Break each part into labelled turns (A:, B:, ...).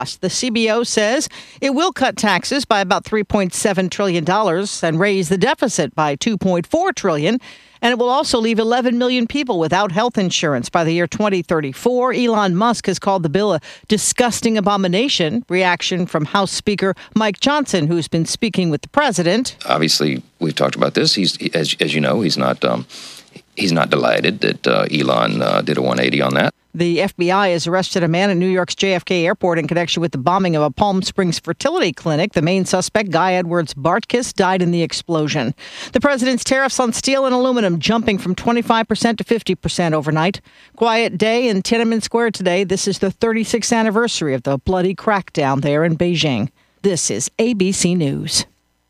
A: The CBO says it will cut taxes by about $3.7 trillion and raise the deficit by $2.4 trillion. And it will also leave 11 million people without health insurance by the year 2034. Elon Musk has called the bill a disgusting abomination. Reaction from House Speaker Mike Johnson, who's been speaking with the president.
B: Obviously, we've talked about this. As you know, he's not delighted that Elon did a 180 on that.
A: The FBI has arrested a man at New York's JFK Airport in connection with the bombing of a Palm Springs fertility clinic. The main suspect, Guy Edwards Bartkus, died in the explosion. The president's tariffs on steel and aluminum jumping from 25% to 50% overnight. Quiet day in Tiananmen Square today. This is the 36th anniversary of the bloody crackdown there in Beijing. This is ABC News.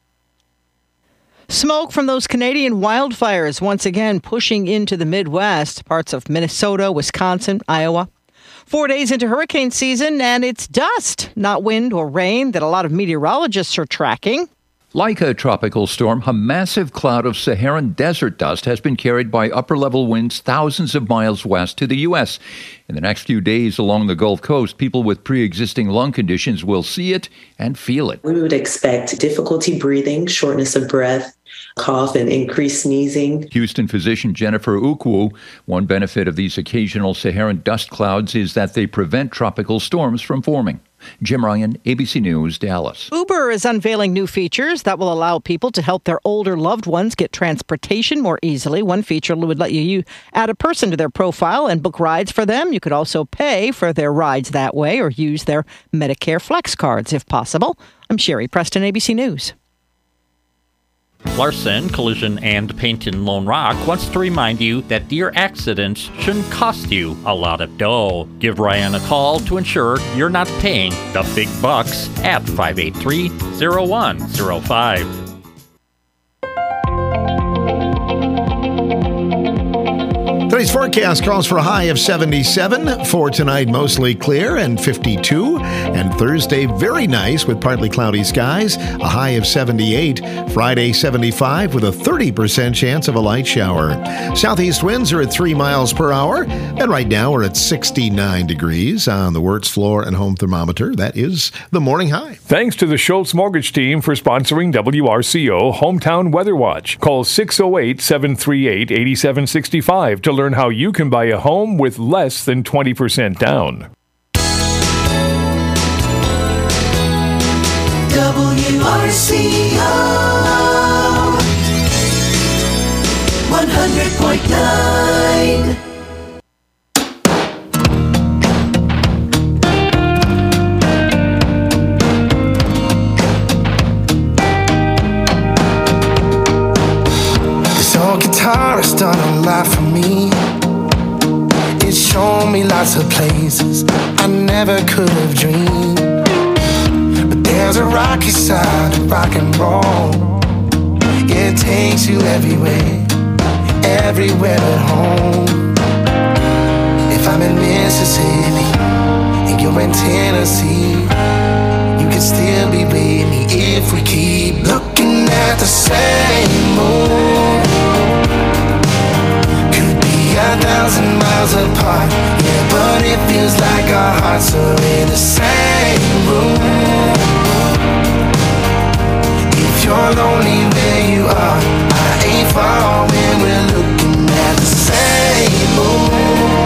A: Smoke from those Canadian wildfires once again pushing into the Midwest, parts of Minnesota, Wisconsin, Iowa. 4 days into hurricane season, and it's dust, not wind or rain, that a lot of meteorologists are tracking.
C: Like a tropical storm, a massive cloud of Saharan desert dust has been carried by upper-level winds thousands of miles west to the U.S. In the next few days along the Gulf Coast, people with pre-existing lung conditions will see it and feel it.
D: We would expect difficulty breathing, shortness of breath, cough, and increased sneezing.
C: Houston physician Jennifer Ukwu, one benefit of these occasional Saharan dust clouds is that they prevent tropical storms from forming. Jim Ryan, ABC News, Dallas.
A: Uber is unveiling new features that will allow people to help their older loved ones get transportation more easily. One feature would let you add a person to their profile and book rides for them. You could also pay for their rides that way or use their Medicare Flex cards if possible. I'm Sherry Preston, ABC News.
E: Larson Collision and Paint in Lone Rock wants to remind you that deer accidents shouldn't cost you a lot of dough. Give Ryan a call to ensure you're not paying the big bucks at 583-0105.
F: Today's forecast calls for a high of 77. For tonight, mostly clear and 52. And Thursday, very nice with partly cloudy skies, a high of 78. Friday, 75 with a 30% chance of a light shower. Southeast winds are at 3 miles per hour. And right now, we're at 69 degrees on the Wirtz Floor and Home Thermometer. That is the morning high.
G: Thanks to the Schultz Mortgage Team for sponsoring WRCO Hometown Weather Watch. Call 608-738-8765 to learn how you can buy a home with less than 20% down.
H: WRCO 100.9.
I: This old guitar has done a lot for me. It's shown me lots of places I never could have dreamed. But there's a rocky side of rock and roll. It takes you everywhere, everywhere but home. If I'm in Mississippi and you're in Tennessee, you can still be with me if we keep looking at the same moon. 1,000 miles apart, yeah, but it feels like our hearts are in the same room. If you're lonely where you are, I ain't far when we're looking at the same moon.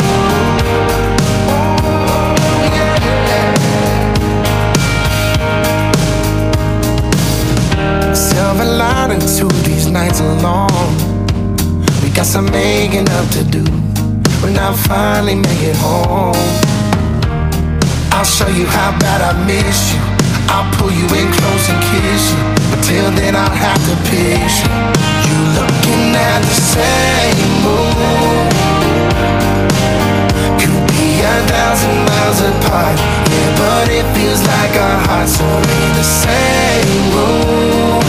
I: Silver lining to these nights alone. Got some making up to do when I finally make it home. I'll show you how bad I miss you. I'll pull you in close and kiss you. But till then I'll have to picture you looking at the same moon. Could be 1,000 miles apart, yeah, but it feels like our hearts are in the same room.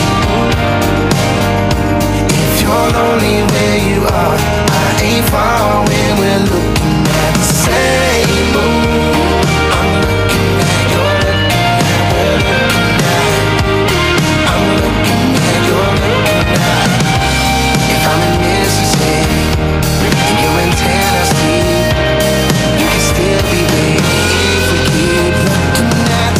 I: You're lonely where you are, I ain't far when we're looking at the same moon. I'm looking at, you're looking at, we're looking at. I'm looking at, you're looking at. If I'm in Mississippi and you're in Tennessee, you can still be with me if we keep looking at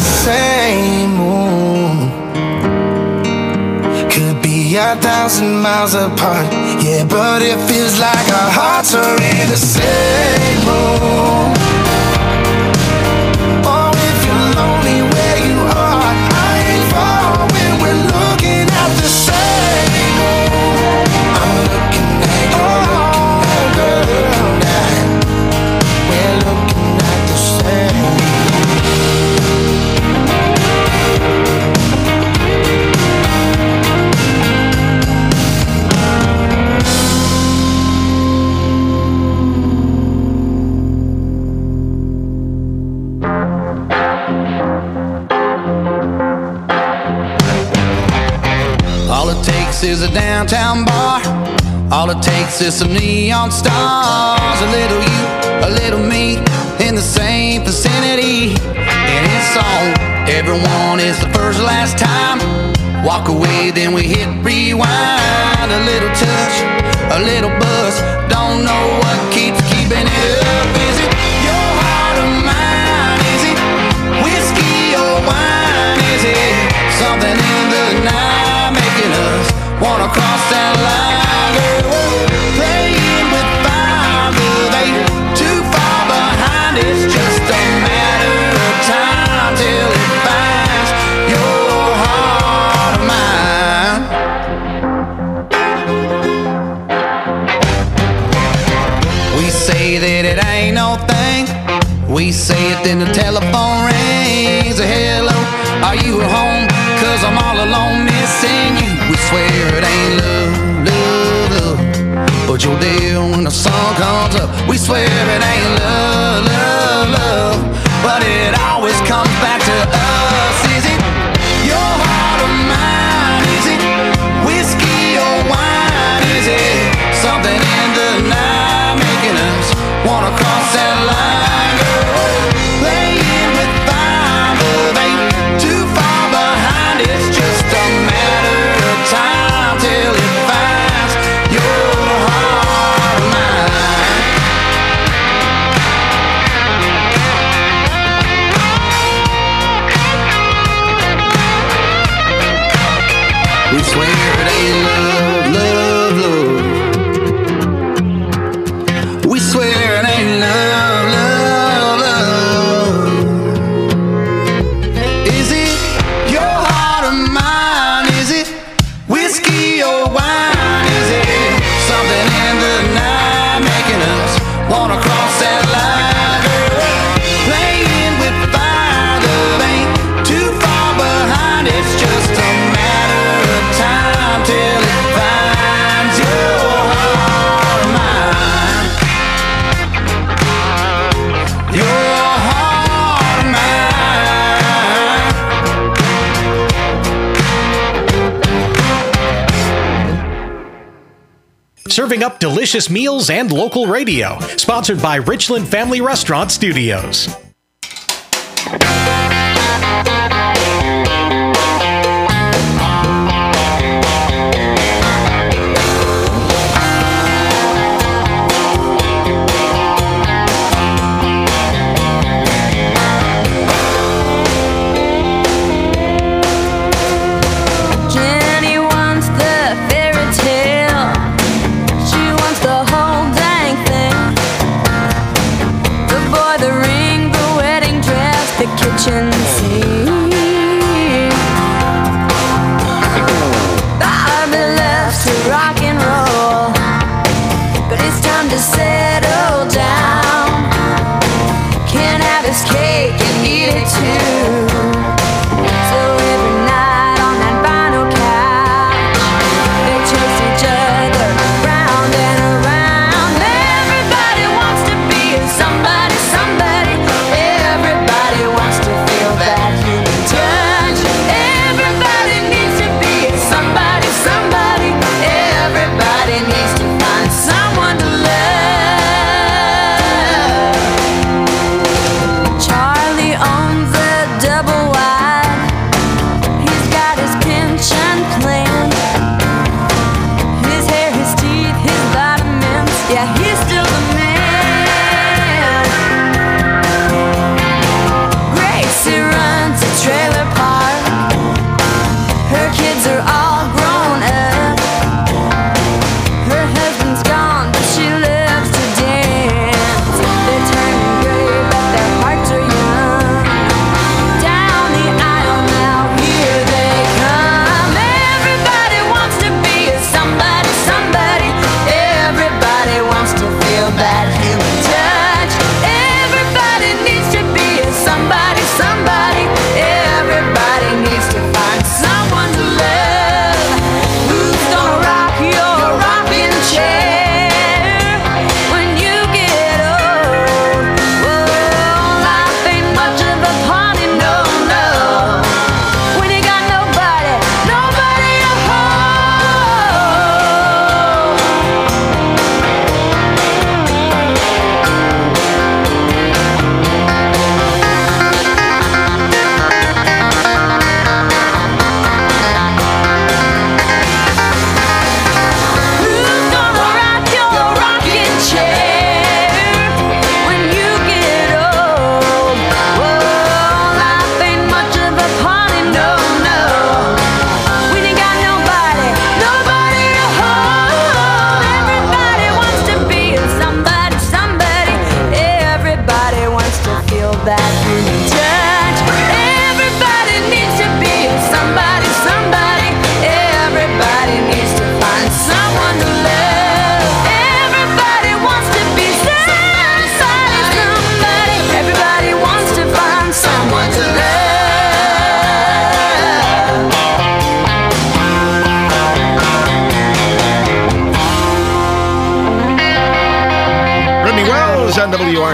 I: are 1,000 miles apart. Yeah, but it feels like our hearts are in the same room. Oh, if you're lonely where you are, I ain't far when we're looking at the same room. I'm looking at you, girl, now. We're looking at the same room.
J: All it takes is a downtown bar. All it takes is some neon stars. A little you, a little me, in the same vicinity. And it's on. Everyone is the first last time. Walk away, then we hit rewind. A little touch, a little buzz. Don't know what keeps keeping it up. Is it your heart or mine? Is it whiskey or wine? Is it something in the night making us wanna cross that line? Girl, we're playing with fire, but they too far behind. It's just a matter of time till it finds your heart or mine. We say that it ain't no thing. We say it, then the telephone rings. Hello, are you at home? 'Cause I'm all alone missing you. We swear it ain't love, love, love, but you're there when the sun comes up. We swear it ain't love, love, love, but it always comes back to us. Is it your heart or mine? Is it whiskey or wine? Is it something in the night making us wanna cross that line? Girl, playing with fire, but ain't too far behind. It's just a matter of time till it finds your heart or mine. We swear it ain't love, love, love. We swear it ain't love, love, love. Is it your heart or mine? Is it whiskey or wine? Is it something in the night making us wanna cross that line? Girl, playing with fire, love ain't too far behind. It's just a matter of time till it finds your heart or mine. Your heart or mine.
K: Serving up delicious meals and local radio. Sponsored by Richland Family Restaurant Studios.
L: Jenny wants the fairy tale. She wants the whole dang thing. The boy, the ring, the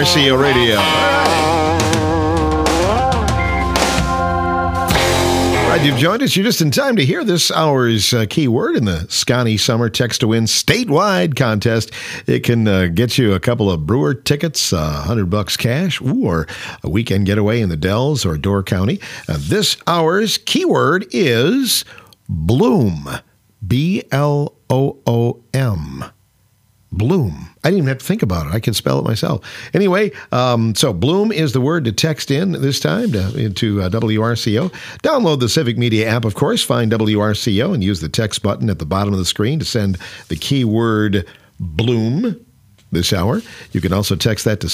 F: WRCO Radio. All right, you've joined us. You're just in time to hear this hour's keyword in the Scotty Summer Text to Win statewide contest. It can get you a couple of Brewer tickets, $100 cash, or a weekend getaway in the Dells or Door County. This hour's keyword is Bloom. B-L-O-O-M. Bloom. I didn't even have to think about it. I can spell it myself. Anyway, so Bloom is the word to text in this time into WRCO. Download the Civic Media app, of course. Find WRCO and use the text button at the bottom of the screen to send the keyword Bloom this hour. You can also text that to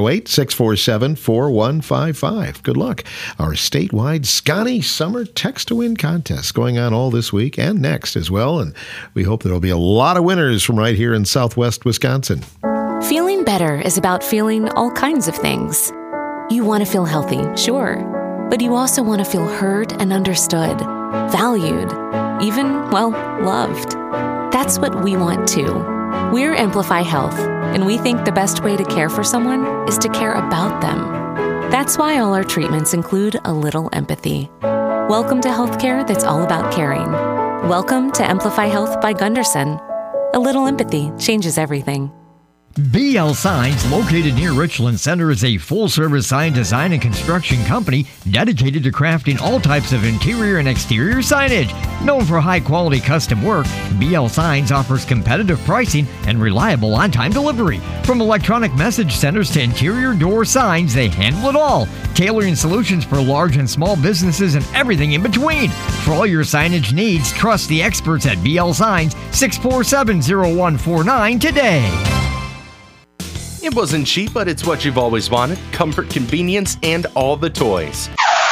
F: 608-647-4155. Good luck. Our statewide Scotty Summer Text to Win contest going on all this week and next as well. And we hope there will be a lot of winners from right here in Southwest Wisconsin.
M: Feeling better is about feeling all kinds of things. You want to feel healthy, sure. But you also want to feel heard and understood, valued, even, well, loved. That's what we want too. We're Amplify Health, and we think the best way to care for someone is to care about them. That's why all our treatments include a little empathy. Welcome to healthcare that's all about caring. Welcome to Amplify Health by Gunderson. A little empathy changes everything.
N: BL Signs, located near Richland Center, is a full-service sign design and construction company dedicated to crafting all types of interior and exterior signage. Known for high-quality custom work, BL Signs offers competitive pricing and reliable on-time delivery. From electronic message centers to interior door signs, they handle it all, tailoring solutions for large and small businesses and everything in between. For all your signage needs, trust the experts at BL Signs, 647-0149 today.
O: It wasn't cheap, but it's what you've always wanted. Comfort, convenience, and all the toys.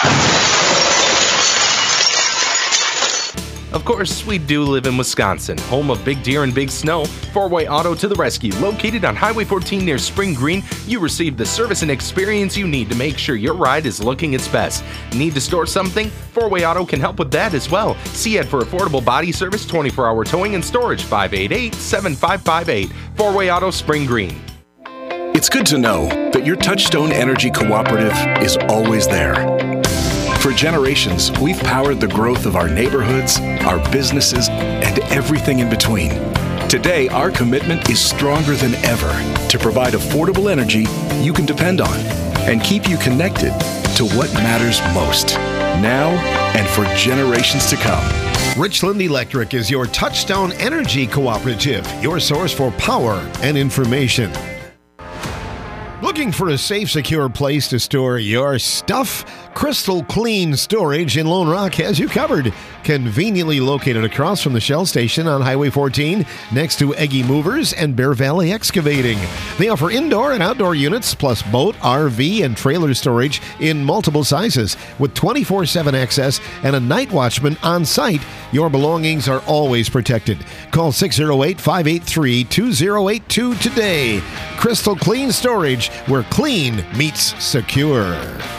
O: Of course, we do live in Wisconsin, home of big deer and big snow. 4-Way Auto to the rescue. Located on Highway 14 near Spring Green, you receive the service and experience you need to make sure your ride is looking its best. Need to store something? 4-Way Auto can help with that as well. See ad for affordable body service, 24-hour towing and storage, 588-7558. 4-Way Auto, Spring Green.
P: It's good to know that your Touchstone Energy Cooperative is always there. For generations, we've powered the growth of our neighborhoods, our businesses, and everything in between. Today, our commitment is stronger than ever to provide affordable energy you can depend on and keep you connected to what matters most, now and for generations to come.
F: Richland Electric is your Touchstone Energy Cooperative, your source for power and information. Looking for a safe, secure place to store your stuff? Crystal Clean Storage in Lone Rock has you covered. Conveniently located across from the Shell Station on Highway 14, next to Eggy Movers and Bear Valley Excavating. They offer indoor and outdoor units, plus boat, RV, and trailer storage in multiple sizes. With 24/7 access and a night watchman on site, your belongings are always protected. Call 608-583-2082 today. Crystal Clean Storage, where clean meets secure.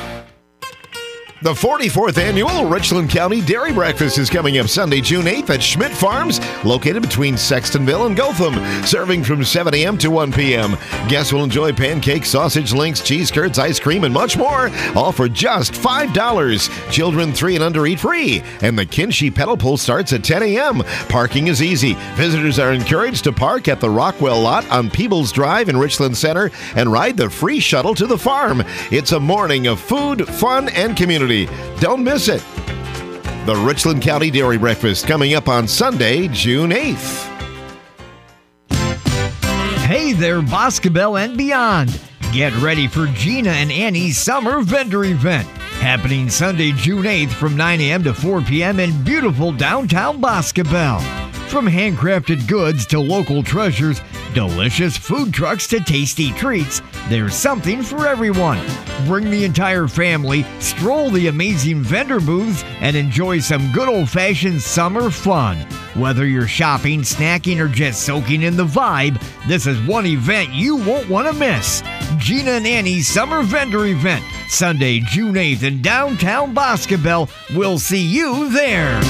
F: The 44th Annual Richland County Dairy Breakfast is coming up Sunday, June 8th at Schmidt Farms, located between Sextonville and Gotham, serving from 7 a.m. to 1 p.m. Guests will enjoy pancakes, sausage links, cheese curds, ice cream, and much more, all for just $5. Children 3 and under eat free, and the Kinshie Pedal Pool starts at 10 a.m. Parking is easy. Visitors are encouraged to park at the Rockwell lot on Peebles Drive in Richland Center and ride the free shuttle to the farm. It's a morning of food, fun, and community. Don't miss it. The Richland County Dairy Breakfast coming up on Sunday, June 8th.
N: Hey there, Boscobel and beyond. Get ready for Gina and Annie's Summer Vendor Event, happening Sunday, June 8th from 9 a.m. to 4 p.m. in beautiful downtown Boscobel. From handcrafted goods to local treasures, delicious food trucks to tasty treats, there's something for everyone. Bring the entire family, stroll the amazing vendor booths, and enjoy some good old-fashioned summer fun. Whether you're shopping, snacking, or just soaking in the vibe, this is one event you won't want to miss. Gina and Annie's Summer Vendor Event, Sunday, June 8th in downtown Boscobel. We'll see you there.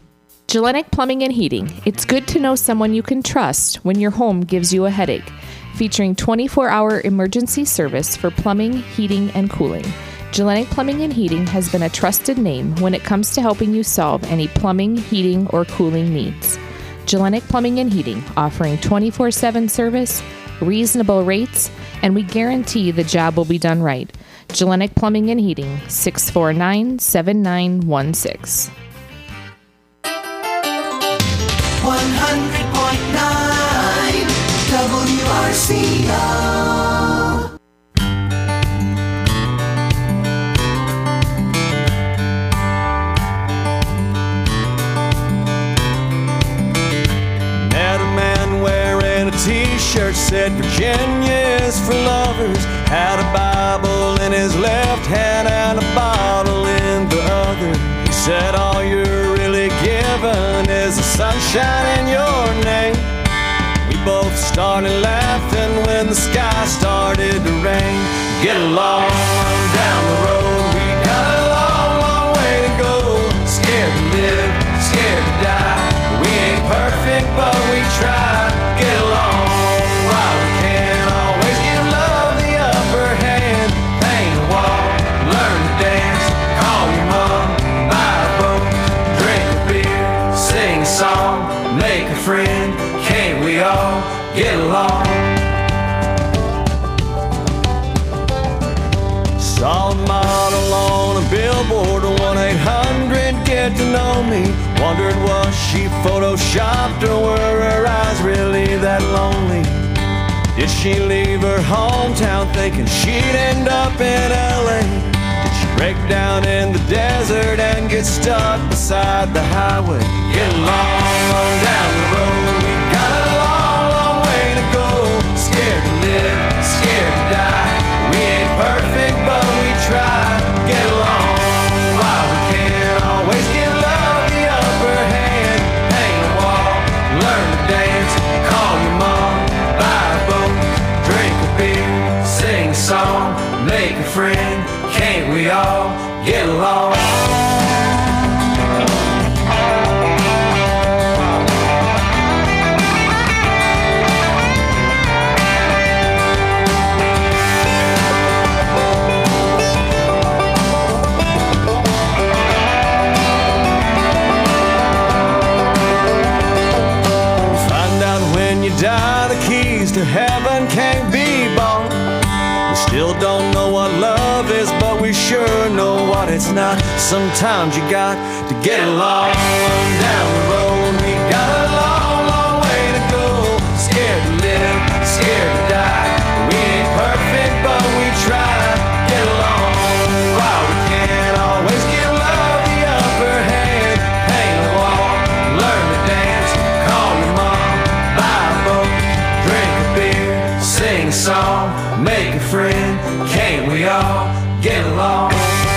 Q: Gellenic Plumbing and Heating. It's good to know someone you can trust when your home gives you a headache. featuring 24-hour emergency service for plumbing, heating, and cooling. Gellenic Plumbing and Heating has been a trusted name when it comes to helping you solve any plumbing, heating, or cooling needs. Gellenic Plumbing and Heating, offering 24/7 service, reasonable rates, and we guarantee the job will be done right. Gellenic Plumbing and Heating, 649-7916.
H: 100.9 WRCO.
R: Met a man wearing a t-shirt said Virginia is for lovers. Had a Bible in his left hand and a bottle in the other. He said all you're really given is the sunshine in your name. We both started laughing when the sky started to rain. Get along down the road, we got a long, long way to go. Scared to live, scared to die. We ain't perfect, but we try. Get along while we can. Always give love the upper hand. Paint a wall, learn to dance. Call your mom, buy a book, drink a beer, sing a song, make a friend. Can't we all get along? Saw a model on a billboard, 1-800-GET-TO-KNOW ME. Wondered was she photoshopped or were her eyes really that lonely? Did she leave her hometown thinking she'd end up in LA? Did she break down in the desert and get stuck beside the highway? Get along down the road, we got a long, long way to go. Scared to live, scared to die. We ain't perfect, but we try. Get along while we can. Always give love the upper hand. Paint a wall, learn to dance. Call your mom, buy a boat, drink a beer, sing a song, make a friend. Can't we all get along? Die, the keys to heaven can't be bought. We still don't know what love is, but we sure know what it's not. Sometimes you got to get along down the road. We got a long, long way to go. Scared to live, scared to die. We ain't perfect, but we try. Get along while we can. Always give love the upper hand. Paint a wall, learn to dance. Call your mom, drink a beer, sing a song, make a friend. Can't we all get along?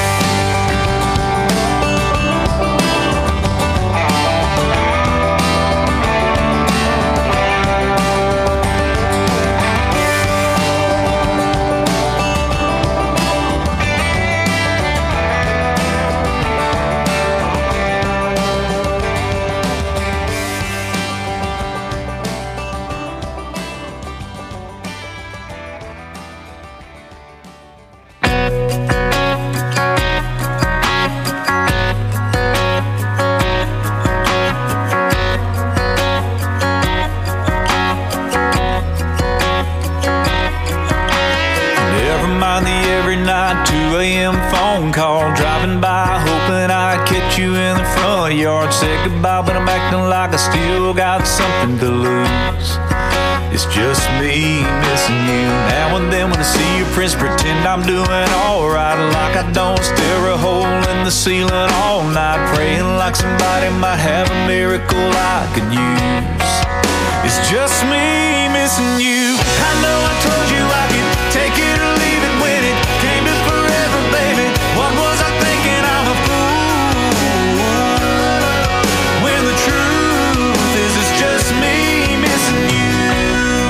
R: Said goodbye, but I'm acting like I still got something to lose. It's just me missing you. Now and then when I see your prints, pretend I'm doing alright, like I don't. Stare a hole in the ceiling all night, praying like somebody might have a miracle I could use. It's just me missing you. I know I told you I could take it or leave it when it came to forever, baby. What was I thinking? I'm a fool. Just me missing you.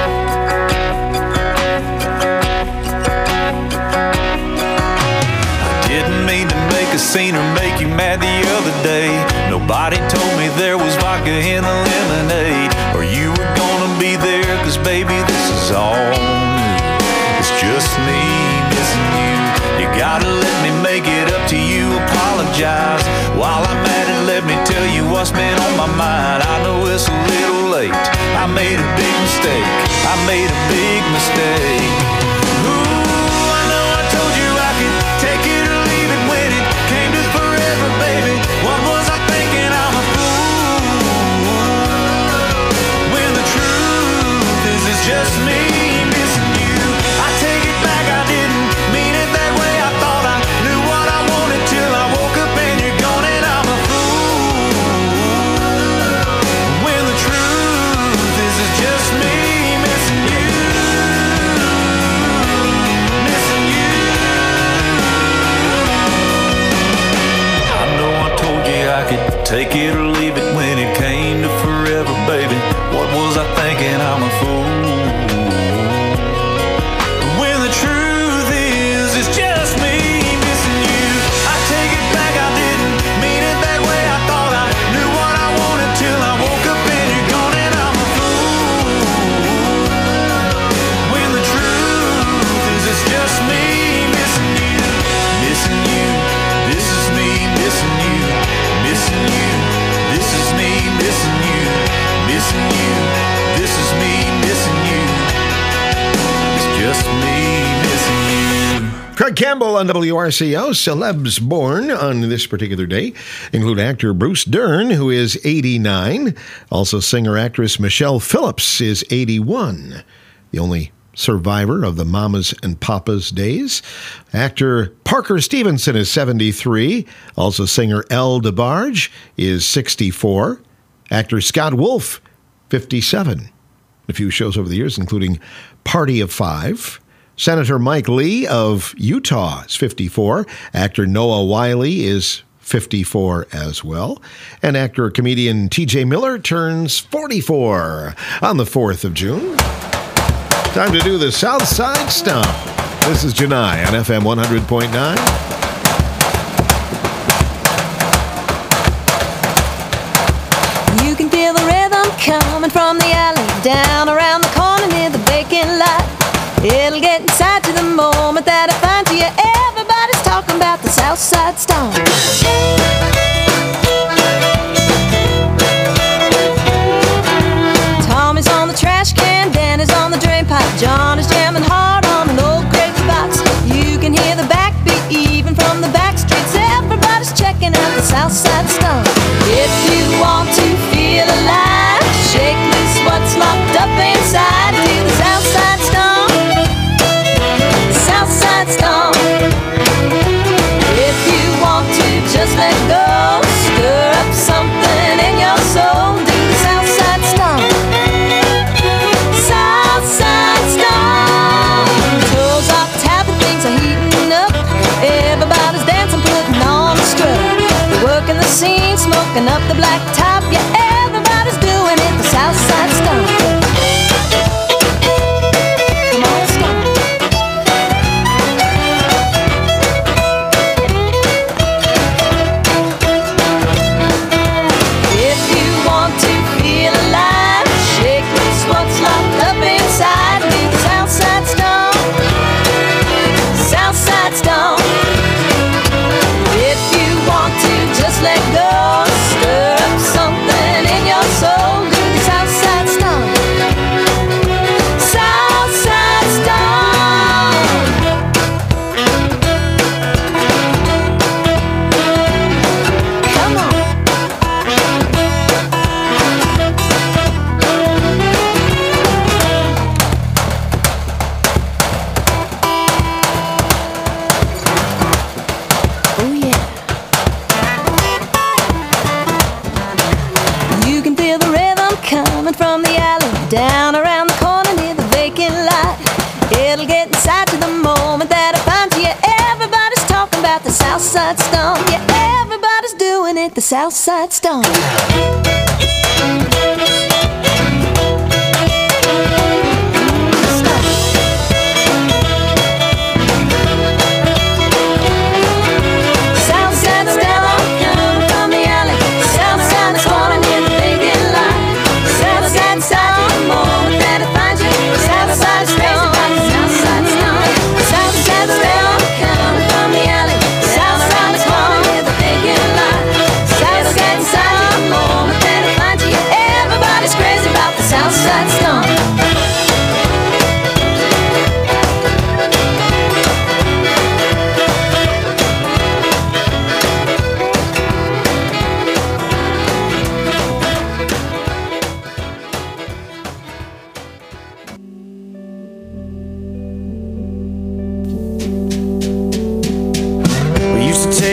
R: I didn't mean to make a scene or make you mad the other day. Nobody told me there was vodka in the lemonade, or you were gonna be there, cause baby this is all new. It's just me missing you. You gotta let me make it up to you. Apologize. While I'm at it, let me tell you what's been on my mind. I know it's a little late. I made a big mistake. I made a big mistake. Ooh, I know I told you I could take it or leave it when it came to forever, baby. What was I thinking? I'm a fool. When the truth is, it's just me missing you. I take it back, I didn't mean it that way. I thought I knew what I wanted till I woke up and you're gone and I'm a fool. When the truth is, it's just me missing you. Missing you. I know I told you I could take it or leave it when it came to forever, baby. What was I thinking? I'm a fool. When the truth is, it's just me missing you. I take it back, I didn't mean it that way. I thought I knew what I wanted till I woke up and you're gone and I'm a fool. When the truth is, it's just me missing you. Missing you. This is me missing you. Missing you. This is me missing you. Missing you. This is me missing you. It's just me missing you.
F: Craig Campbell on WRCO. Celebs born on this particular day include actor Bruce Dern, who is 89. Also singer-actress Michelle Phillips is 81. The only survivor of the Mamas and Papas days. Actor Parker Stevenson is 73. Also singer Elle DeBarge is 64. Actor Scott Wolf, 57. A few shows over the years, including Party of Five. Senator Mike Lee of Utah is 54. Actor Noah Wiley is 54 as well. And actor-comedian TJ Miller turns 44 on the 4th of June. Time to do the South Side Stomp. This is Janai on FM 100.9.
L: You can feel the rhythm coming from the alley, down around the corner near the vacant lot. It'll get inside to the moment that I find you. Everybody's talking about the South Side Stomp. Tommy's on the trash can, Danny's on the drain pipe, John is jamming hard on an old grape box. You can hear the backbeat even from the back streets. Everybody's checking out the South Side Stomp. If you want to feel alive, shake loose what's locked up inside. Do the South Side Stomp. South Side Stomp. If you want to just let go, stir up something in your soul. Do the South Side Stomp. South Side Stomp. Toes off tap and things are heating up. Everybody's dancing, putting on a strut. They're working the scene, smoking up the black top. Yeah, everybody's doing it, the South Side Stomp. Come on, stomp. If you want to feel alive, shake loose what's locked up inside. Do the South Side Stomp. South Side Stomp. If you want to just let go, stir up something in your soul. Do the South Side Stomp. South Side Stomp. Come on. Oh yeah. You can feel the rhythm coming from the alley, down around the corner near the vacant lot. It'll get inside to the moment that I find you. Everybody's talking about the South Side Stomp. Yeah, everybody's doing it, the South Side Stomp. South Side Stomp, coming from the alley. South Side corner near the vacant lot. South Side Stomp, the moment that I find you. South Side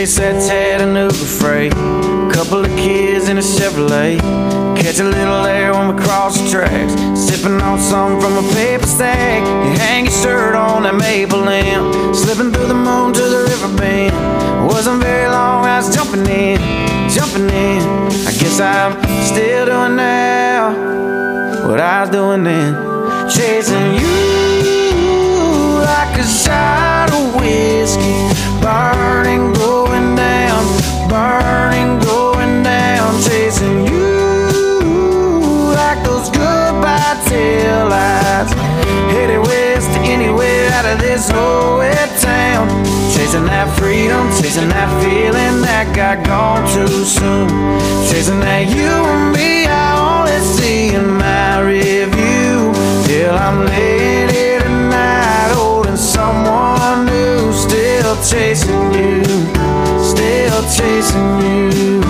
S: chase that Chattanooga freight. Couple of kids in a Chevrolet. Catch a little air when we cross the tracks. Sipping on something from a paper sack. You hang your shirt on that maple limb. Slipping through the moon to the river bend. Wasn't very long, I was jumping in. I guess I'm still doing now what I was doing then. Chasing you like a shot of whiskey. Burning, going down. Burning, going down. Chasing you like those goodbye tail lights. Headed west to anywhere out of this whole wet town. Chasing that freedom, chasing that feeling that got gone too soon. Chasing that you and me I only see in my review. Till I'm laying here tonight holding someone new. Still chasing you, still chasing you.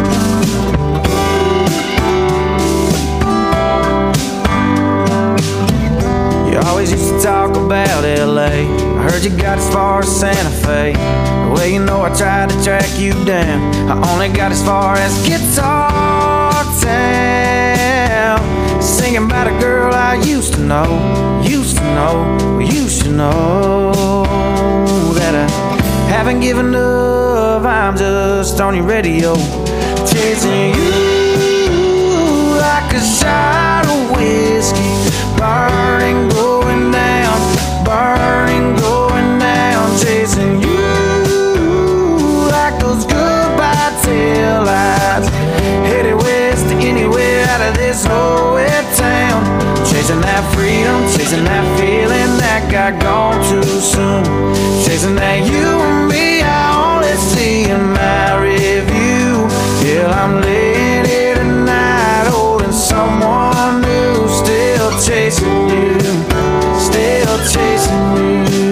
S: You always used to talk about L.A. I heard you got as far as Santa Fe. Well, you know I tried to track you down. I only got as far as Guitar Town. Singing about a girl I used to know. Used to know, used to know. That I haven't given up, I'm just on your radio. Chasing you like a shot of whiskey. Burning, going down. Burning, going down. Chasing you like those goodbye tail lights. Headed west to anywhere out of this whole wet town. Chasing that freedom, chasing that feeling that got gone too soon. Chasing that you and me I only see in my review. Till I'm laying here tonight holding someone new. Still chasing you, still chasing you.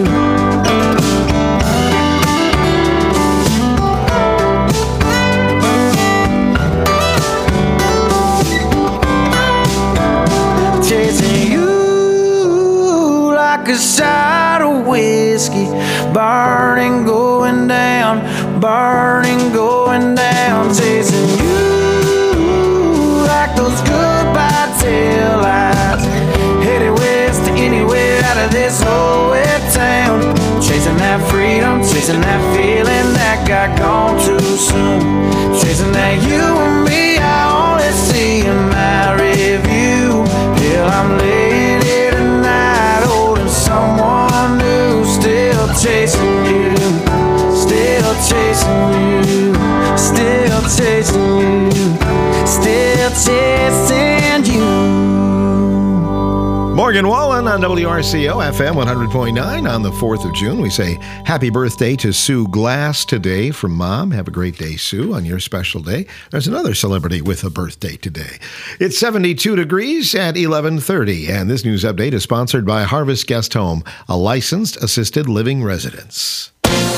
S: Chasing you like a shot of whiskey. Burning, going down. Burning, going down. Chasing you like those goodbye tail lights. Headed west to anywhere out of this whole wet town. Chasing that freedom, chasing that feeling that got gone too soon. Chasing that you and me I only see in my review. Till I'm laying here tonight holding someone new. Still chasing you, still chasing you, still chasing you, still chasing you.
F: Morgan Wallen on WRCO FM 100.9 on the 4th of June. We say happy birthday to Sue Glass today from Mom. Have a great day, Sue, on your special day. There's another celebrity with a birthday today. It's 72 degrees at 11:30, and this news update is sponsored by Harvest Guest Home, a licensed assisted living residence.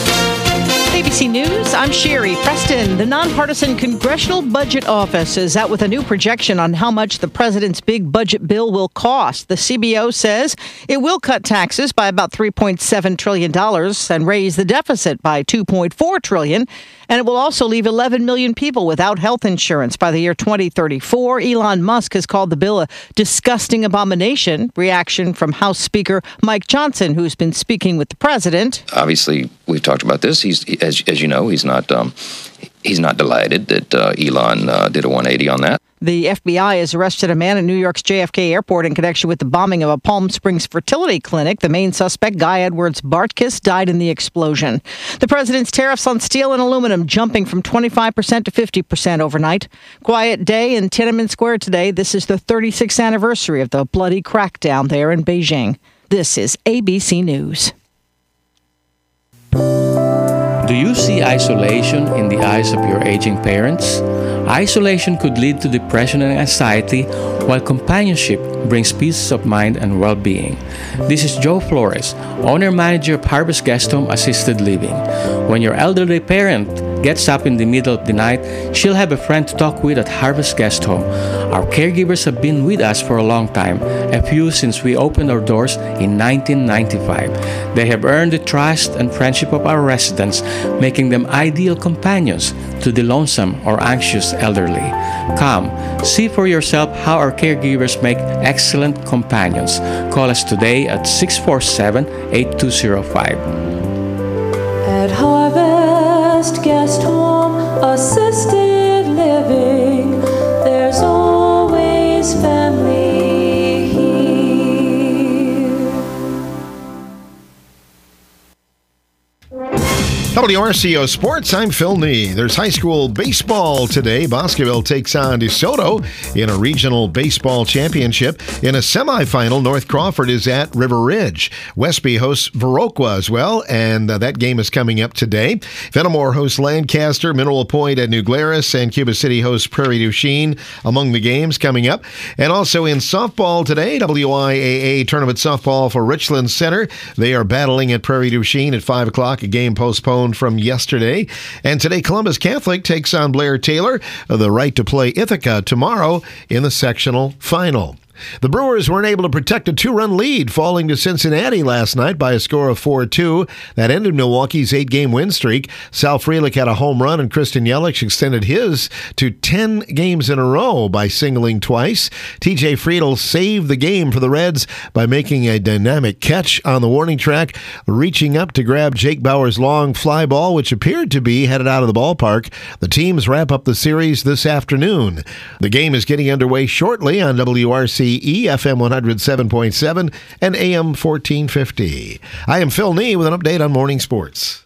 A: ABC News, I'm Sherry Preston. The nonpartisan Congressional Budget Office is out with a new projection on how much the president's big budget bill will cost. The CBO says it will cut taxes by about $3.7 trillion and raise the deficit by $2.4 trillion. And it will also leave 11 million people without health insurance by the year 2034. Elon Musk has called the bill a disgusting abomination. Reaction from House Speaker Mike Johnson, who's been speaking with the president.
B: Obviously, we've talked about this. He's, as you know, he's not delighted that Elon did a 180 on that.
A: The FBI has arrested a man at New York's JFK Airport in connection with the bombing of a Palm Springs fertility clinic. The main suspect, Guy Edwards Bartkiss, died in the explosion. The president's tariffs on steel and aluminum jumping from 25% to 50% overnight. Quiet day in Tiananmen Square today. This is the 36th anniversary of the bloody crackdown there in Beijing. This is ABC News.
T: Do you see isolation in the eyes of your aging parents? Isolation could lead to depression and anxiety, while companionship brings peace of mind and well-being. This is Joe Flores, owner-manager of Harvest Guest Home Assisted Living. When your elderly parent gets up in the middle of the night, she'll have a friend to talk with at Harvest Guest Home. Our caregivers have been with us for a long time, a few since we opened our doors in 1995. They have earned the trust and friendship of our residents, making them ideal companions to the lonesome or anxious elderly. Come, see for yourself how our caregivers make excellent companions. Call us today at 647-8205.
L: At Harvest Guest Home, assisted living, there's always family here.
F: WRCO Sports, I'm Phil Nee. There's high school baseball today. Boscoville takes on DeSoto in a regional baseball championship. In a semifinal, North Crawford is at River Ridge. Westby hosts Viroqua as well, and that game is coming up today. Fenimore hosts Lancaster, Mineral Point at New Glarus, and Cuba City hosts Prairie du Chien among the games coming up. And also in softball today, WIAA Tournament Softball for Richland Center. They are battling at Prairie du Chien at 5 o'clock, a game postponed from yesterday. And today, Columbus Catholic takes on Blair Taylor, the right to play Ithaca tomorrow in the sectional final. The Brewers weren't able to protect a 2-run lead, falling to Cincinnati last night by a score of 4-2. That ended Milwaukee's 8-game win streak. Sal Frelick had a home run, and Christian Yelich extended his to 10 games in a row by singling twice. TJ Friedl saved the game for the Reds by making a dynamic catch on the warning track, reaching up to grab Jake Bauer's long fly ball, which appeared to be headed out of the ballpark. The teams wrap up the series this afternoon. The game is getting underway shortly on WRC FM 107.7 and AM 1450. I am Phil Nee with an update on morning sports.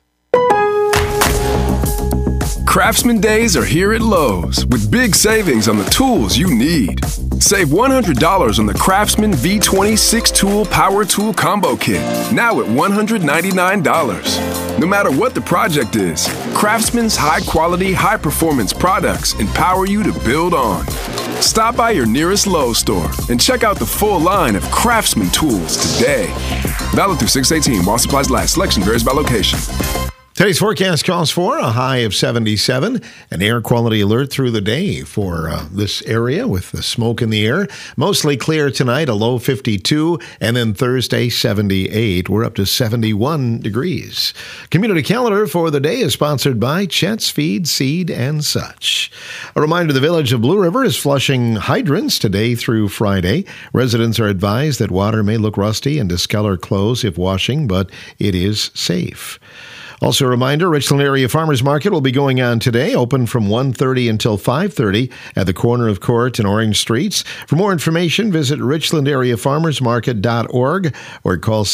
U: Craftsman Days are here at Lowe's with big savings on the tools you need. Save $100 on the Craftsman V20 6-tool power tool combo kit, now at $199. No matter what the project is, Craftsman's high-quality, high-performance products empower you to build on. Stop by your nearest Lowe's store and check out the full line of Craftsman tools today. Valid through 6/18 while supplies last. Selection varies by location.
F: Today's forecast calls for a high of 77, an air quality alert through the day for this area with the smoke in the air. Mostly clear tonight, a low 52, and then Thursday, 78. We're up to 71 degrees. Community calendar for the day is sponsored by Chet's Feed, Seed, and Such. A reminder, the Village of Blue River is flushing hydrants today through Friday. Residents are advised that water may look rusty and discolor clothes if washing, but it is safe. Also a reminder, Richland Area Farmers Market will be going on today, open from 1:30 until 5:30 at the corner of Court and Orange Streets. For more information, visit richlandareafarmersmarket.org or call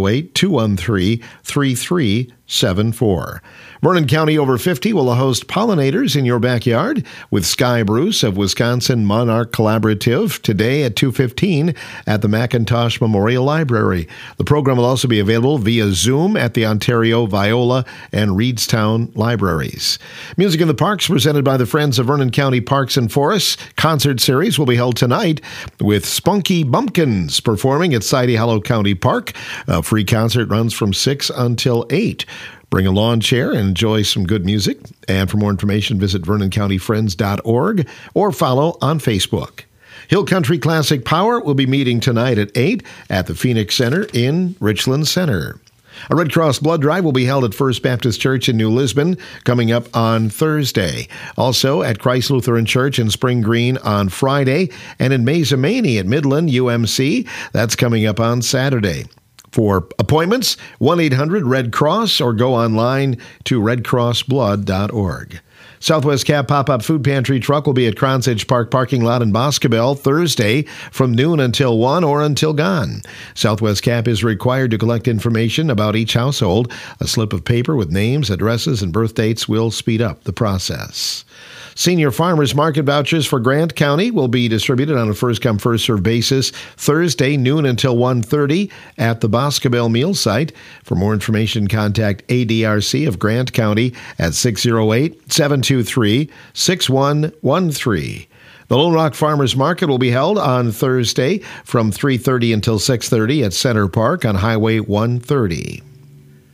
F: 608-213-3374. Vernon County Over 50 will host pollinators in your backyard with Sky Bruce of Wisconsin Monarch Collaborative today at 2:15 at the McIntosh Memorial Library. The program will also be available via Zoom at the Ontario, Viola, and Reedstown libraries. Music in the Parks presented by the Friends of Vernon County Parks and Forests. Concert series will be held tonight with Spunky Bumpkins performing at Sidey Hollow County Park. A free concert runs from 6 until 8. Bring a lawn chair and enjoy some good music. And for more information, visit VernonCountyFriends.org or follow on Facebook. Hill Country Classic Power will be meeting tonight at 8 at the Phoenix Center in Richland Center. A Red Cross blood drive will be held at First Baptist Church in New Lisbon coming up on Thursday. Also at Christ Lutheran Church in Spring Green on Friday, and in Mazamani at Midland UMC. That's coming up on Saturday. For appointments, 1-800-RED-CROSS or go online to redcrossblood.org. Southwest Cap Pop-Up Food Pantry truck will be at Crowns Edge Park parking lot in Boscobel Thursday from noon until 1 or until gone. Southwest Cap is required to collect information about each household. A slip of paper with names, addresses, and birth dates will speed up the process. Senior Farmers Market vouchers for Grant County will be distributed on a first-come, first-served basis Thursday, noon until 1:30 at the Boscobel Meal Site. For more information, contact ADRC of Grant County at 608-723-6113. The Lone Rock Farmers Market will be held on Thursday from 3:30 until 6:30 at Center Park on Highway 130.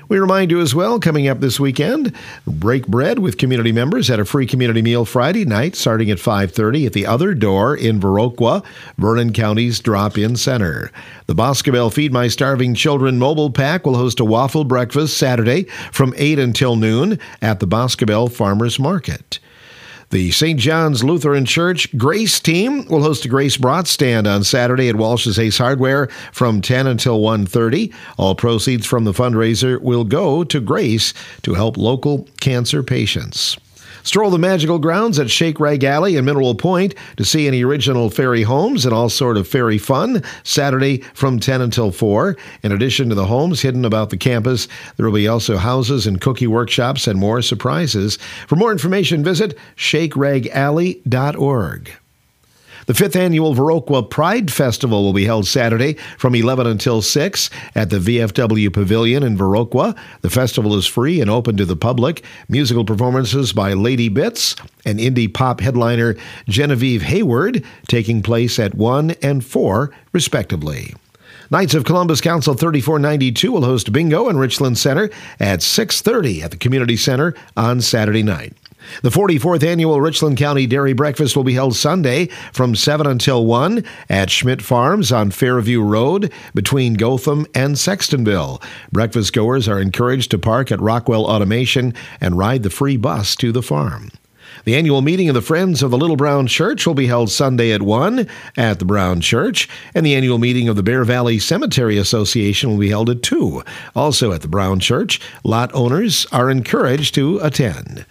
F: We remind you as well, coming up this weekend, break bread with community members at a free community meal Friday night starting at 5:30 at the Other Door in Viroqua, Vernon County's drop-in center. The Boscobel Feed My Starving Children mobile pack will host a waffle breakfast Saturday from 8 until noon at the Boscobel Farmers Market. The St. John's Lutheran Church Grace team will host a Grace Brat stand on Saturday at Walsh's Ace Hardware from 10 until 1:30. All proceeds from the fundraiser will go to Grace to help local cancer patients. Stroll the magical grounds at Shake Rag Alley and Mineral Point to see any original fairy homes and all sort of fairy fun Saturday from 10 until 4. In addition to the homes hidden about the campus, there will be also houses and cookie workshops and more surprises. For more information, visit shakeragalley.org. The 5th Annual Viroqua Pride Festival will be held Saturday from 11 until 6 at the VFW Pavilion in Viroqua. The festival is free and open to the public. Musical performances by Lady Bits and indie pop headliner Genevieve Hayward taking place at 1 and 4, respectively. Knights of Columbus Council 3492 will host bingo in Richland Center at 6:30 at the Community Center on Saturday night. The 44th Annual Richland County Dairy Breakfast will be held Sunday from 7 until 1 at Schmidt Farms on Fairview Road between Gotham and Sextonville. Breakfast goers are encouraged to park at Rockwell Automation and ride the free bus to the farm. The annual meeting of the Friends of the Little Brown Church will be held Sunday at 1 at the Brown Church, and the annual meeting of the Bear Valley Cemetery Association will be held at 2, also at the Brown Church. Lot owners are encouraged to attend.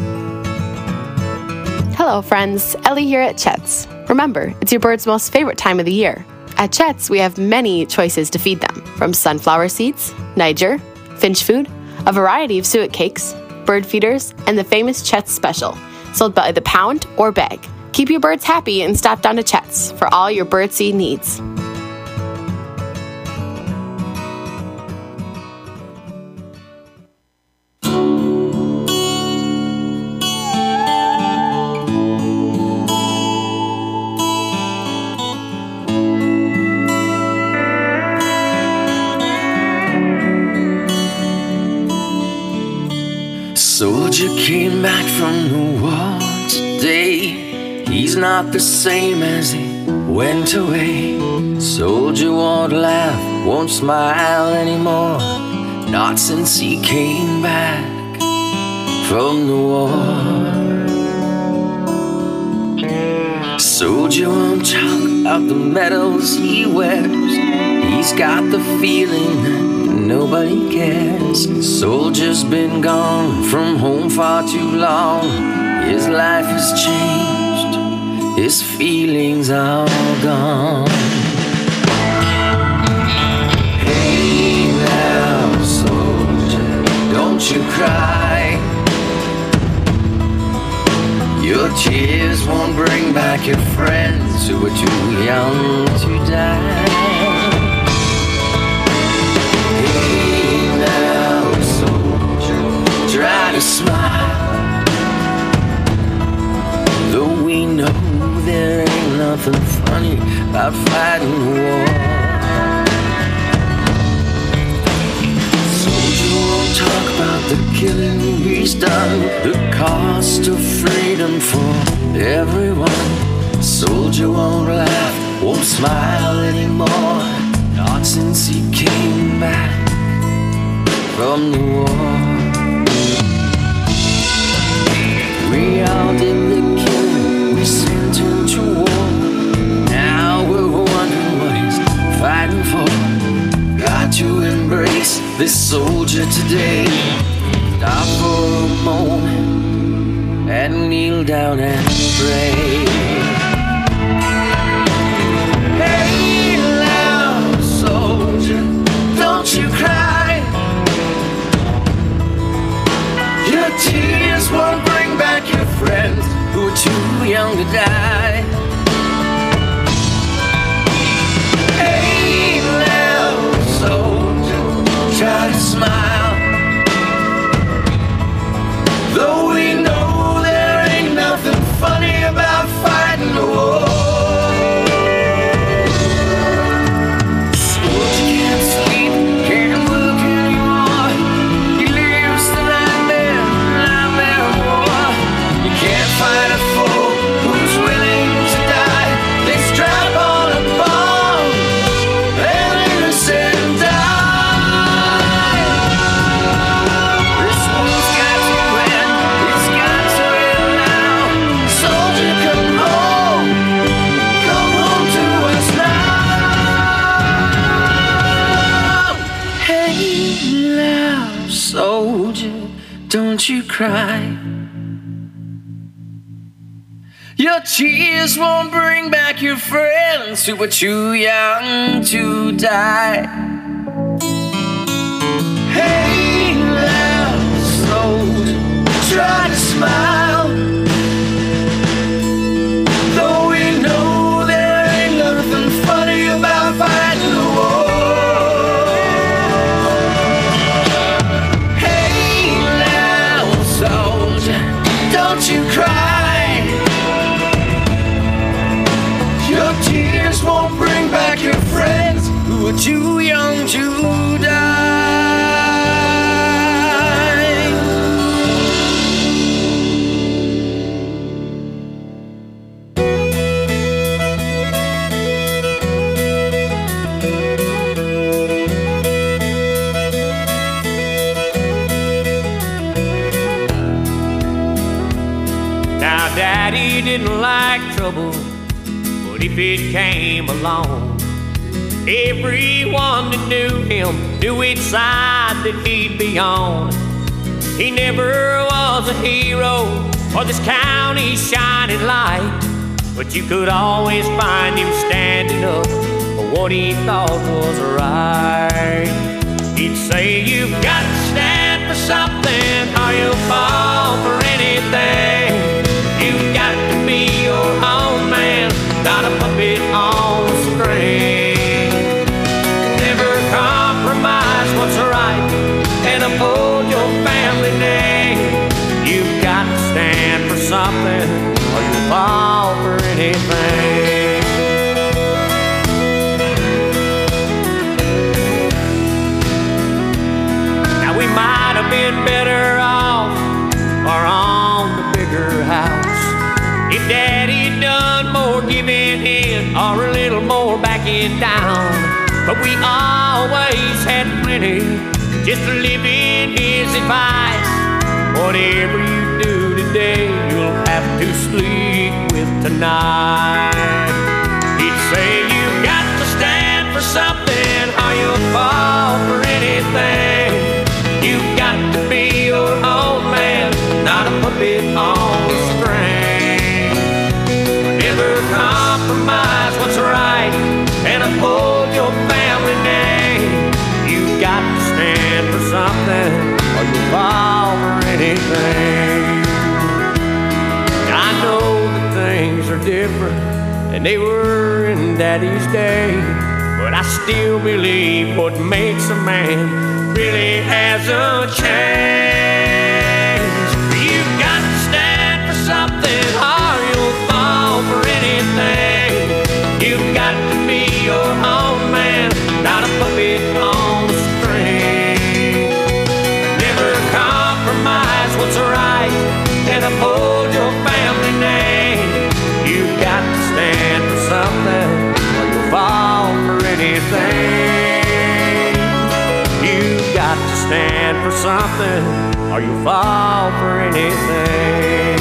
D: Hello, friends. Ellie here at Chet's. Remember, it's your bird's most favorite time of the year. At Chet's, we have many choices to feed them, from sunflower seeds, Niger, finch food, a variety of suet cakes, bird feeders, and the famous Chet's Special, sold by the pound or bag. Keep your birds happy and stop down to Chet's for all your birdseed needs.
V: Soldier came back from the war today. He's not the same as he went away. Soldier won't laugh, won't smile anymore. Not since he came back from the war. Soldier won't talk about the medals he wears. He's got the feeling that nobody cares. Soldier's been gone from home far too long. His life has changed, his feelings are all gone. Hey now, soldier, don't you cry. Your tears won't bring back your friends who were too young to die. Try to smile, though we know there ain't nothing funny about fighting the war. Soldier won't talk about the killing he's done, the cost of freedom for everyone. Soldier won't laugh, won't smile anymore, not since he came back from the war. We all did the killing, we sent him to war. Now we're wondering what he's fighting for. Got to embrace this soldier today. Stop for a moment and kneel down and pray. Hey now, soldier, don't you cry. Your tears won't bring back your friends who are too young to die. Hey now, soldier, try to smile. Though we know there ain't nothing funny about fighting the war. Soldier can't sleep, can't look anymore. Your tears won't bring back your friends who were too young to die. Hey, loud soldier, try to smile. Though we know there ain't nothing funny about fighting the war. Hey, loud soldier, don't you cry. Your tears won't bring back your friends who are too young to die.
C: Now, Daddy didn't like trouble, but if it came along, everyone that knew him knew which side that he'd be on. He never was a hero or this county's shining light, but you could always find him standing up for what he thought was right. He'd say, you've got to stand for something or you'll fall for anything. You've got to be your own man, not a puppet on a string. Never compromise what's right and uphold your family name. You've got to stand for something or you'll fall for anything. Now we might have been better off or on the bigger house if Daddy done more giving in or a little more backing down. But we always had plenty just to live in his advice. Whatever you do today, you'll have to sleep with tonight. He'd say, you've got to stand for something or you'll fall for anything. You've got to be your own man, not a puppet on a string. Never compromise what's right and uphold your family name. You've got to stand for something or you'll fall for anything. I know that things are different than they were in Daddy's day, but I still believe what makes a man really hasn't changed. You've got to stand for something or you'll fall for anything. You've got to be your own man, not a puppet on a string. Never compromise what's right and uphold your family name. You've got to stand for something or you'll fall for anything. You've got to stand for something or you'll fall for anything.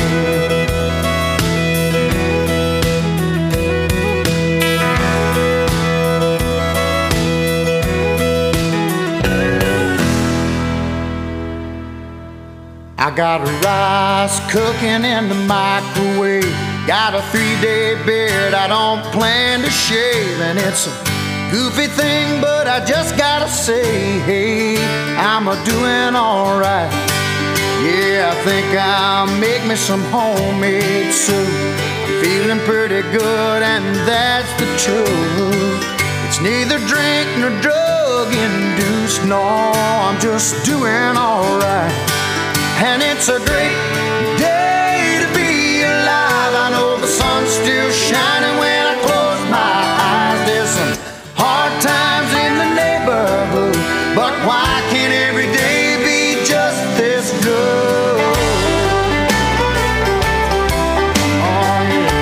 E: I got rice cooking in the microwave. Got a 3-day beard I don't plan to shave. And it's a goofy thing, but I just gotta say, hey, I'm a-doing alright. Yeah, I think I'll make me some homemade soup. I'm feeling pretty good, and that's the truth. It's neither drink nor drug-induced. No, I'm just doing alright. And it's a great day to be alive. I know the sun's still shining when I close my eyes. There's some hard times in the neighborhood, but why can't every day be just this good? Oh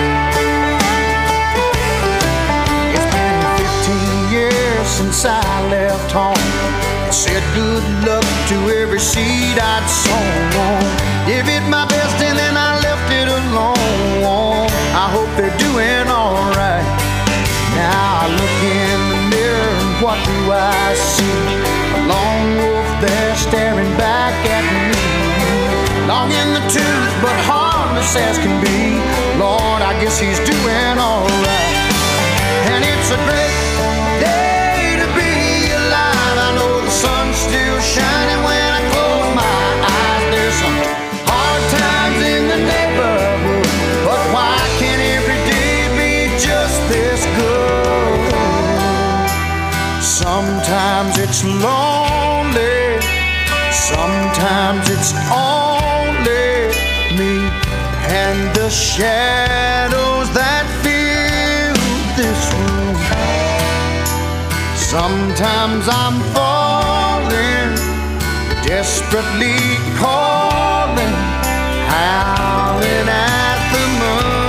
E: yeah. It's been 15 years since I left home. Said good luck to every seed I'd sown. Give it my best and then I left it alone. I hope they're doing alright. Now I look in the mirror and what do I see? A lone wolf there staring back at me. Long in the tooth but harmless as can be. Lord, I guess he's doing alright. And it's a great day to be alive. I know the sun's still shining when I close my eyes. There's some hard times in the neighborhood, but why can't every day be just this good? Sometimes it's lonely, sometimes it's only me and the shadows that fill this room. Sometimes I'm falling, desperately calling, howling at the moon.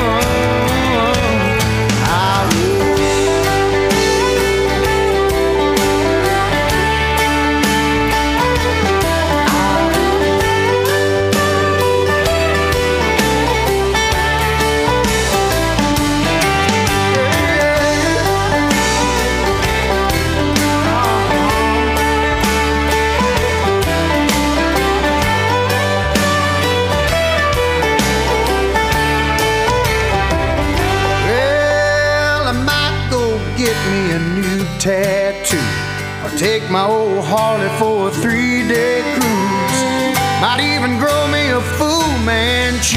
E: Tattoo, or take my old Harley for a 3-day cruise. Might even grow me a Fu Manchu.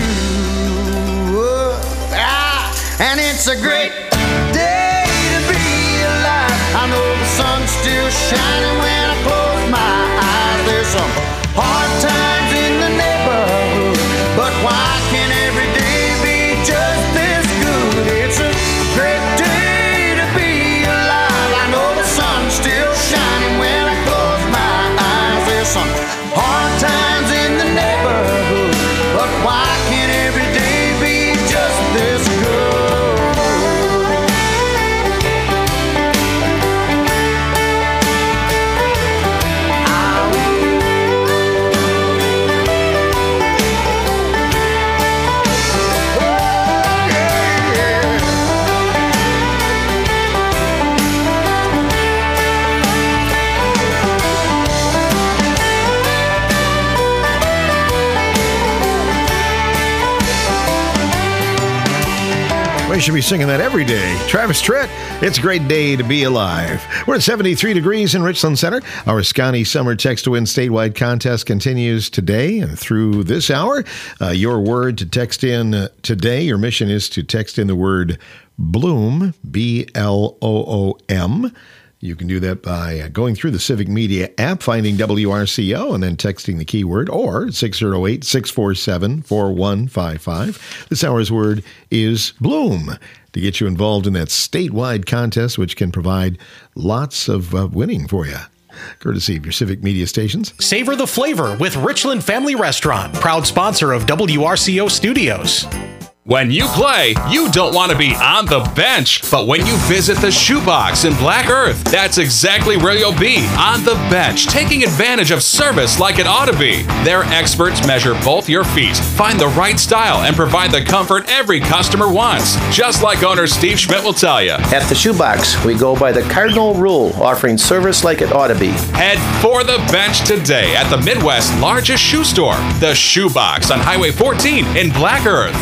E: And it's a great day to be alive. I know the sun's still shining when I close my eyes. There's some hard times in the neighborhood, but why can't every day be just this good? It's a great day to be alive. I know the sun's still shining when I close my eyes. There's some hard times in the neighborhood, but why can't every day be just this good?
F: We should be singing that every day. Travis Tritt, it's a great day to be alive. We're at 73 degrees in Richland Center. Our Scotty Summer Text to Win statewide contest continues today and through this hour. Your word to text in today, your mission is to text in the word Bloom, BLOOM. You can do that by going through the Civic Media app, finding WRCO, and then texting the keyword, or 608-647-4155. This hour's word is Bloom, to get you involved in that statewide contest, which can provide lots of winning for you, courtesy of your Civic Media stations.
K: Savor the flavor with Richland Family Restaurant, proud sponsor of WRCO Studios.
G: When you play, you don't want to be on the bench. But when you visit the Shoebox in Black Earth, that's exactly where you'll be, on the bench, taking advantage of service like it ought to be. Their experts measure both your feet, find the right style, and provide the comfort every customer wants. Just like owner Steve Schmidt will tell you.
I: At the Shoebox, we go by the cardinal rule, offering service like it ought to be.
G: Head for the bench today at the Midwest's largest shoe store, the Shoebox on Highway 14 in Black Earth.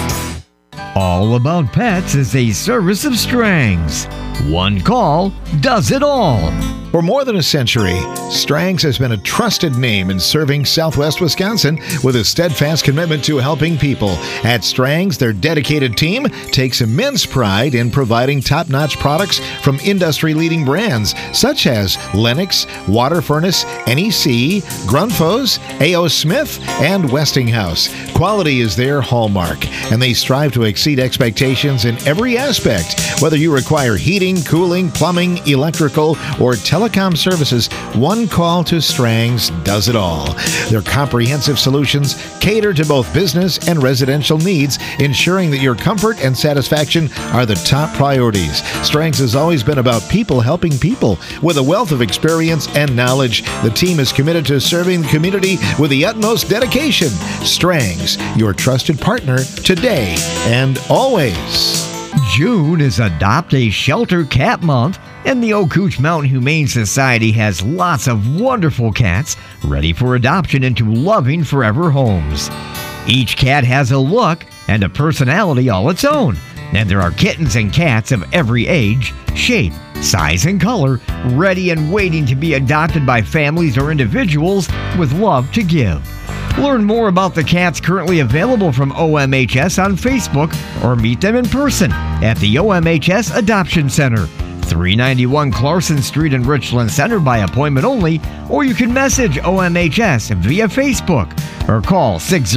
N: All About Pets is a service of Strang's. One call does it all.
F: For more than a century, Strang's has been a trusted name in serving Southwest Wisconsin with a steadfast commitment to helping people. At Strang's, their dedicated team takes immense pride in providing top-notch products from industry-leading brands such as Lennox, Water Furnace, NEC, Grundfos, A.O. Smith, and Westinghouse. Quality is their hallmark, and they strive to exceed expectations in every aspect. Whether you require heating, cooling, plumbing, electrical, or telecom services, one call to Strang's does it all. Their comprehensive solutions cater to both business and residential needs, ensuring that your comfort and satisfaction are the top priorities. Strang's has always been about people helping people. With a wealth of experience and knowledge, the team is committed to serving the community with the utmost dedication. Strang's, your trusted partner today and always.
N: June is Adopt a Shelter Cat Month, and the Okootch Mountain Humane Society has lots of wonderful cats ready for adoption into loving forever homes. Each cat has a look and a personality all its own. And there are kittens and cats of every age, shape, size, and color, ready and waiting to be adopted by families or individuals with love to give. Learn more about the cats currently available from OMHS on Facebook or meet them in person at the OMHS Adoption Center, 391 Clarkson Street in Richland Center by appointment only, or you can message OMHS via Facebook or call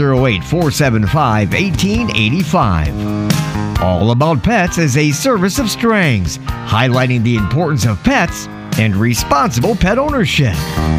N: 608-475-1885. All About Pets is a service of Strang's, highlighting the importance of pets and responsible pet ownership.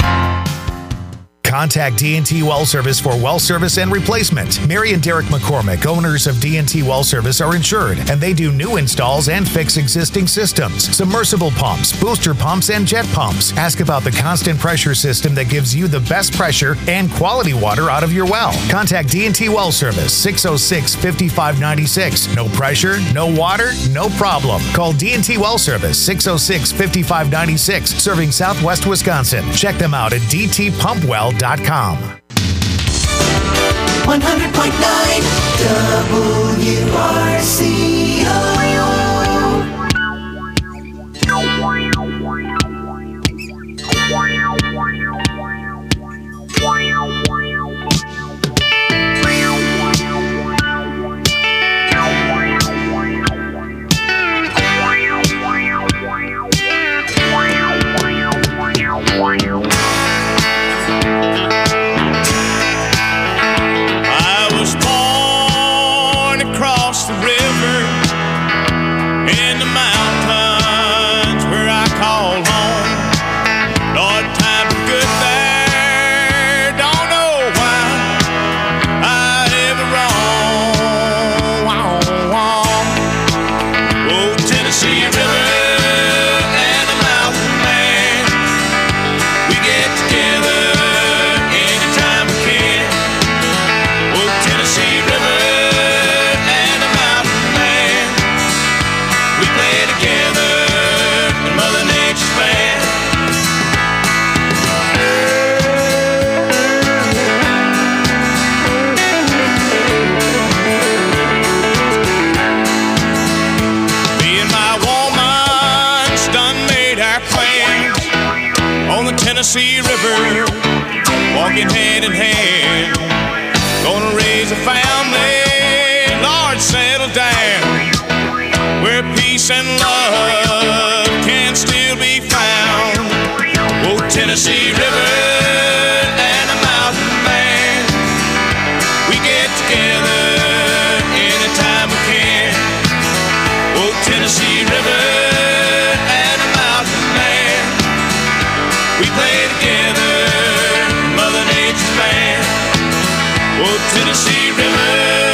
J: Contact D&T Well Service for well service and replacement. Mary and Derek McCormick, owners of D&T Well Service, are insured, and they do new installs and fix existing systems, submersible pumps, booster pumps, and jet pumps. Ask about the constant pressure system that gives you the best pressure and quality water out of your well. Contact D&T Well Service, 606-5596. No pressure, no water, no problem. Call D&T Well Service, 606-5596, serving Southwest Wisconsin. Check them out at dtpumpwell.com.
H: 100.9
C: Tennessee River, walking hand in hand. Gonna raise a family, Lord, settle down, where peace and love can still be found. Oh, Tennessee River and a mountain man, we get together anytime we can. Oh, Tennessee River and a mountain man, we play together, Mother Nature's band. Oh, Tennessee River.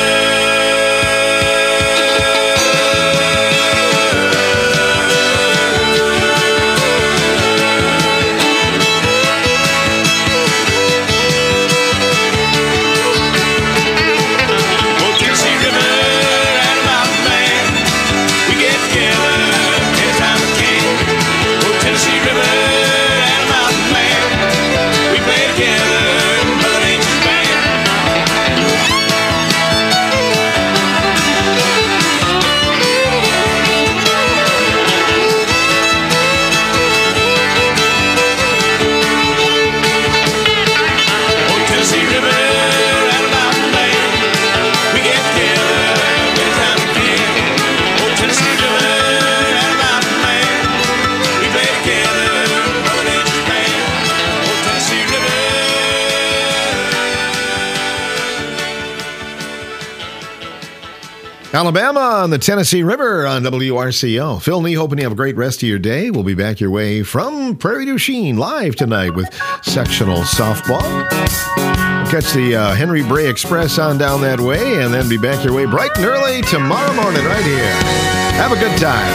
F: Alabama on the Tennessee River on WRCO. Phil Nee, hoping you have a great rest of your day. We'll be back your way from Prairie du Chien live tonight with sectional softball. We'll catch the Henry Bray Express on down that way and then be back your way bright and early tomorrow morning right here. Have a good time.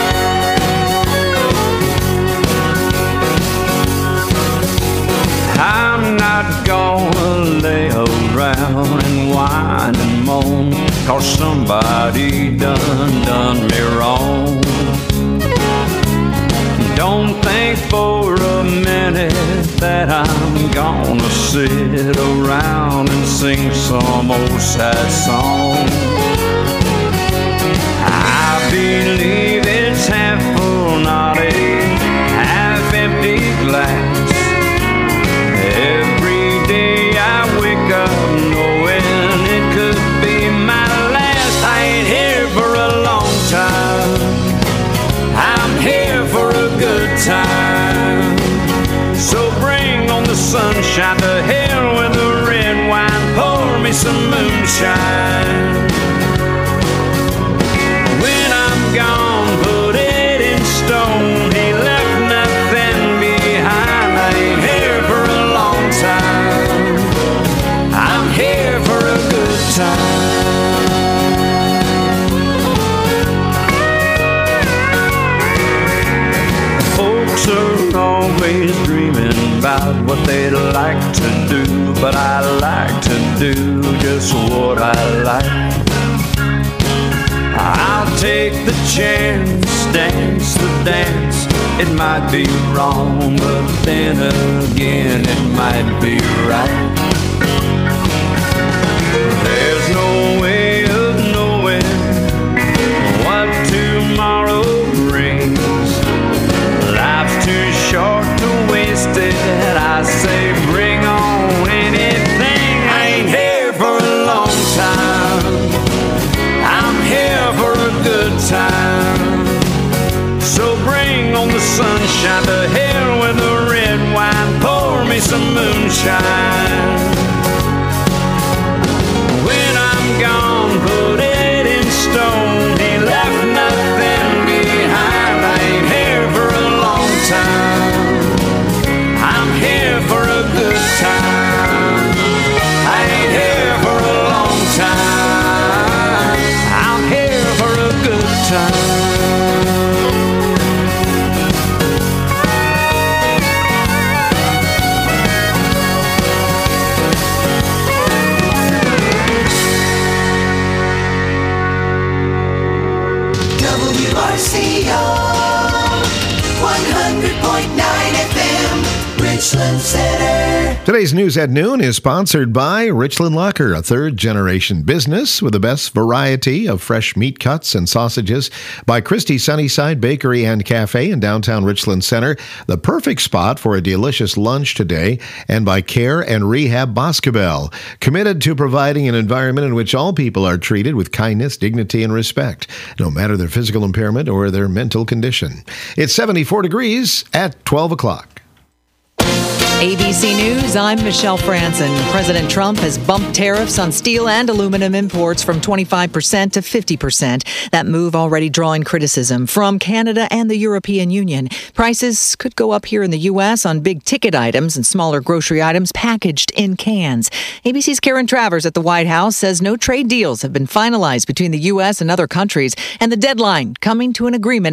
V: I'm not gonna lay around and whine and moan, 'cause somebody done me wrong. Don't think for a minute
C: that I'm gonna sit around and sing some old sad song. I believe it's half full, not a half empty glass. Every day I wake up knowing it could be my last. I ain't here for a long time, I'm here for a good time. So bring on the sunshine, to hell with the red wine, pour me some moonshine. When I'm gone, put it in stone, he left nothing behind. I ain't here for a long time, I'm here for a good time. Folks are always dreaming about what they'd like to do, but I like to do just what I like. I'll take the chance, dance the dance. It might be wrong, but then again it might be right. There's no way of knowing what tomorrow brings. Life's too short to waste it. I say bring on anything. I ain't here for a long time, I'm here for a good time. So bring on the sunshine, to hell with the red wine, pour me some moonshine. When I'm gone, put it in stone, he left nothing behind. I ain't here for a long time, I'm here for a good time. I ain't here for a long time, I'm here for a good time.
H: WRCO 100.9 FM, Richland Center.
F: Today's News at Noon is sponsored by Richland Locker, a third-generation business with the best variety of fresh meat cuts and sausages. By Christie's Sunnyside Bakery and Cafe in downtown Richland Center, the perfect spot for a delicious lunch today. And by Care and Rehab Boscobel, committed to providing an environment in which all people are treated with kindness, dignity, and respect, no matter their physical impairment or their mental condition. It's 74 degrees at 12 o'clock.
A: ABC News, I'm Michelle Franzen. President Trump has bumped tariffs on steel and aluminum imports from 25% to 50%. That move already drawing criticism from Canada and the European Union. Prices could go up here in the U.S. on big ticket items and smaller grocery items packaged in cans. ABC's Karen Travers at the White House says no trade deals have been finalized between the U.S. and other countries, and the deadline coming to an agreement